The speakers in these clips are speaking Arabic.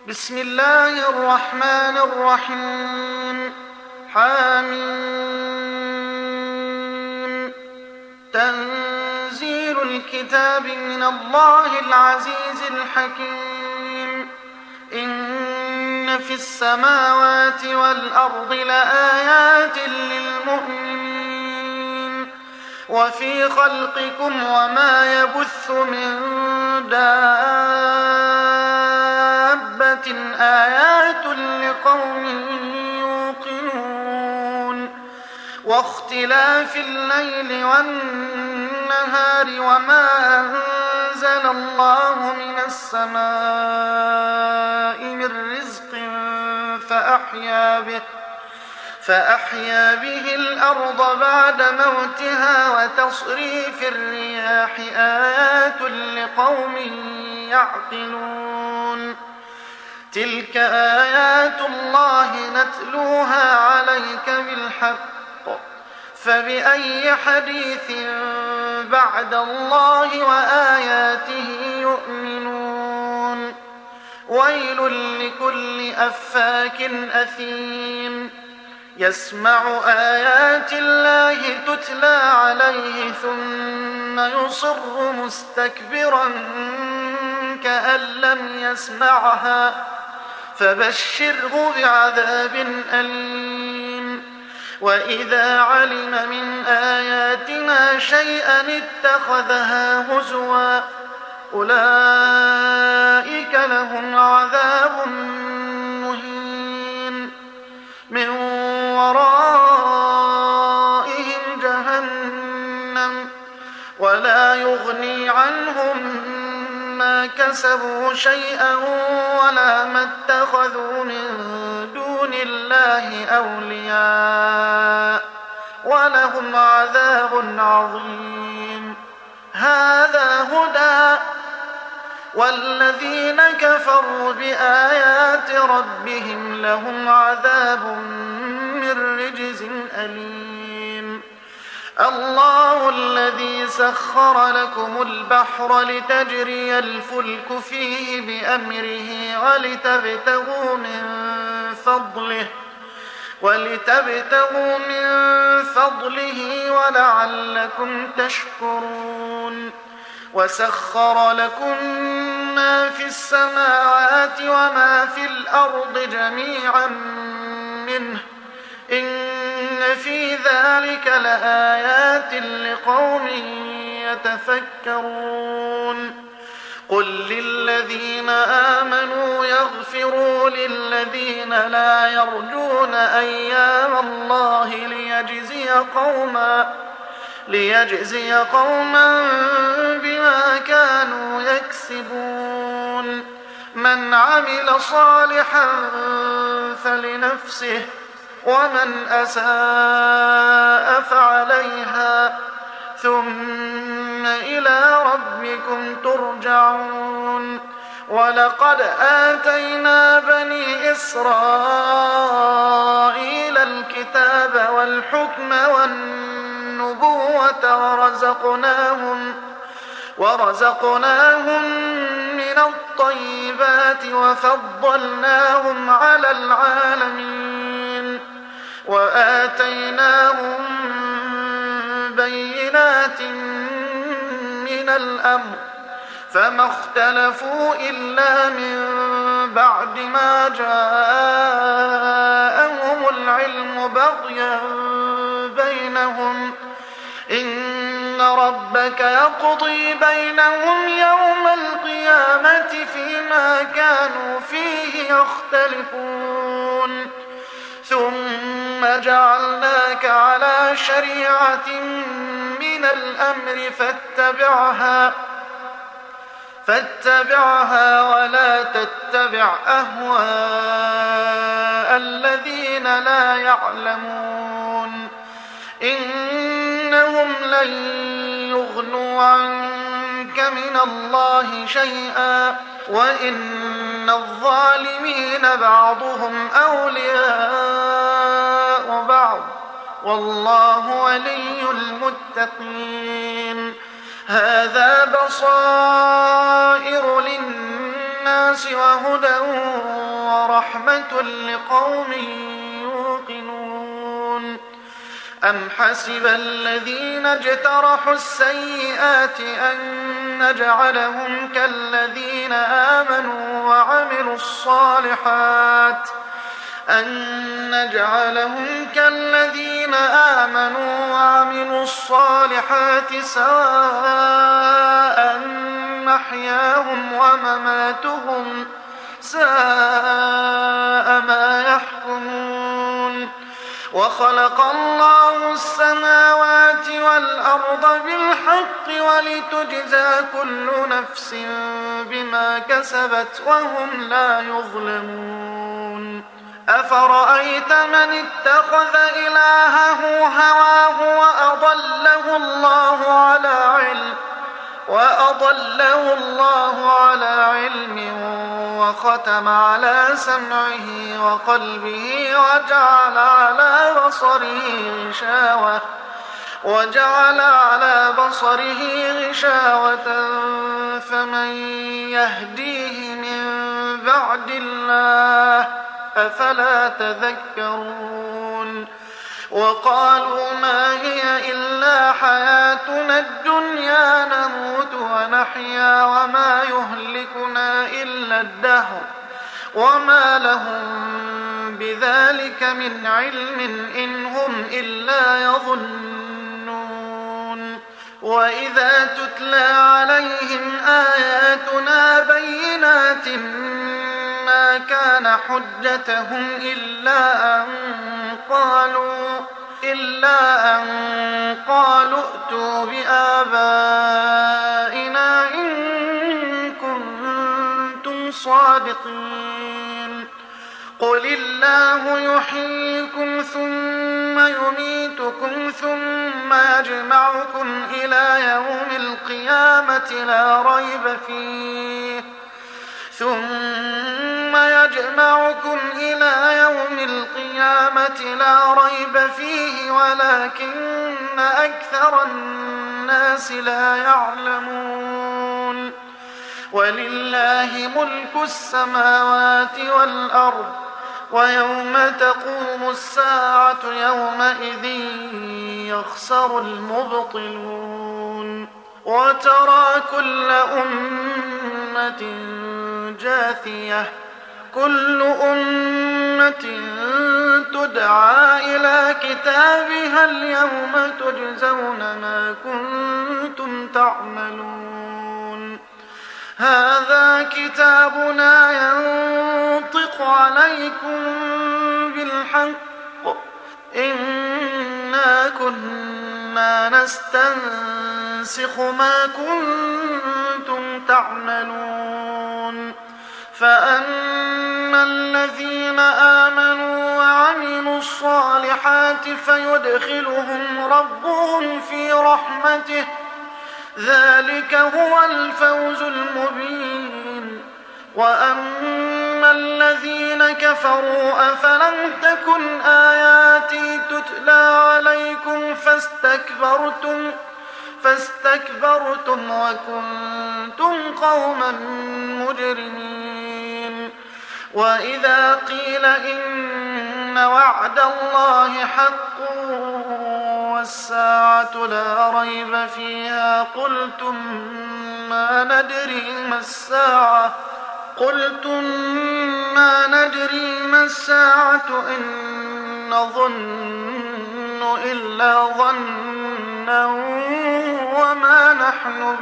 بسم الله الرحمن الرحيم. حميم. تنزيل الكتاب من الله العزيز الحكيم. إن في السماوات والأرض لآيات للمؤمنين وفي خلقكم وما يبث من دابة آيات لقوم يوقنون واختلاف الليل والنهار وما أنزل الله من السماء من رزق فأحيا به الأرض بعد موتها وتصريف الرياح آيات لقوم يعقلون. تلك آيات الله نتلوها عليك بالحق فبأي حديث بعد الله وآياته يؤمنون. ويل لكل أفاك أثيم يسمع آيات الله تتلى عليه ثم يصر مستكبرا كأن لم يسمعها فبشره بعذاب أليم. وإذا علم من آياتنا شيئا اتخذها هزوا أولئك لهم عذاب مهين من ورائهم جهنم ولا يغني عنهم ما كسبوا شيئا ولا ما اتخذوا من دون الله أولياء ولهم عذاب عظيم. هذا هدى والذين كفروا بآيات ربهم لهم عذاب من رجز أليم. الله الذي سخر لكم البحر لتجري الفلك فيه بأمره ولتبتغوا من فضله ولعلكم تشكرون. وسخر لكم ما في السماوات وما في الأرض جميعا منه إن في ذلك لآيات لقوم يتفكرون. قل للذين آمنوا يغفروا للذين لا يرجون أيام الله ليجزي قوما بما كانوا يكسبون. من عمل صالحا فلنفسه ومن أساء فعليها ثم إلى ربكم ترجعون. ولقد آتينا بني إسرائيل الكتاب والحكم والنبوة ورزقناهم من الطيبات وفضلناهم على العالمين وآتيناهم بينات من الأمر فما اختلفوا إلا من بعد ما جاءهم العلم بغيا بينهم إن ربك يقضي بينهم يوم القيامة فيما كانوا فيه يختلفون. ثم جعلناك على شريعة من الأمر فاتبعها ولا تتبع أهواء الذين لا يعلمون إنهم لن يغنوا عنك من الله شيئا وإن الظالمين بعضهم أولياء بعض والله ولي المتقين. هذا بصائر للناس وهدى ورحمة لقوم يوقنون أم حسب الذين اجترحوا السيئات أن نجعلهم كالذين آمنوا وعملوا الصالحات سواء محياهم ومماتهم ساء ما يحكمون وخلق الله السماوات والأرض بالحق ولتجزى كل نفس بما كسبت وهم لا يظلمون أفرأيت من اتخذ إلهه هواه وأضله الله على علم وختم على سمعه وقلبه وجعل على بصره غشاوة فمن يهديه من بعد الله أفلا تذكرون وقالوا ما هي إلا حياتنا الدنيا نموت ونحيا وما يهلكنا إلا الدهر وما لهم بذلك من علم إن هم إلا يظنون وإذا تتلى عليهم آياتنا بينات ما كان حجتهم إلا أن قالوا ائتوا بآبائنا إن كنتم صادقين قل الله يحييكم ثم يميتكم ثم يجمعكم إلى يوم القيامة لا ريب فيه ولكن أكثر الناس لا يعلمون ولله ملك السماوات والأرض ويوم تقوم الساعة يومئذ يخسر المبطلون وترى كل أمة جاثية كل أمة تدعى إلى كتابها اليوم تجزون ما كنتم تعملون هذا كتابنا ينطق عليكم بالحق إنا كنا نستنسخ ما كنتم تعملون فأما الذين آمنوا وعملوا الصالحات فيدخلهم ربهم في رحمته ذلك هو الفوز المبين وأما الذين كفروا أفلم تكن آياتي تتلى عليكم فاستكبرتم وكنتم قوما مجرمين وإذا قيل إن وعد الله حق والساعة لا ريب فيها قلتم ما ندري ما الساعة إن نظن إلا ظنا وما نحن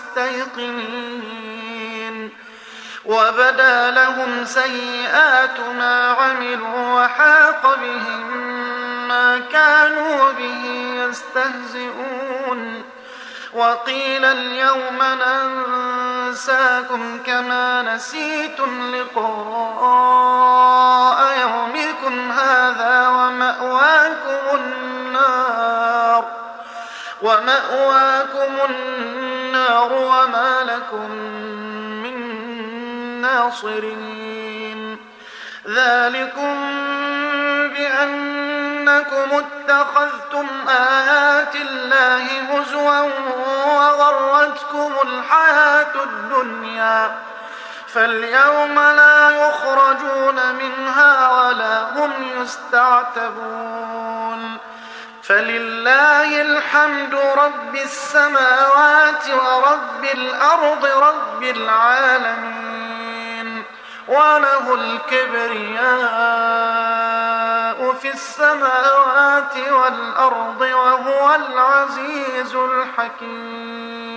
بمستيقنين وبدا لهم سيئات ما عملوا وحاق بهم ما كانوا به يستهزئون وقيل اليوم ننساكم كما نسيتم لقاء يومكم هذا ومأواكم النار وما لكم من ناصرين ذلكم بأنكم اتخذتم آيات الله هزوا وغرتكم الحياة الدنيا فاليوم لا يخرجون منها يستعتبون فلله الحمد رب السماوات ورب الأرض رب العالمين وله الكبرياء في السماوات والأرض وهو العزيز الحكيم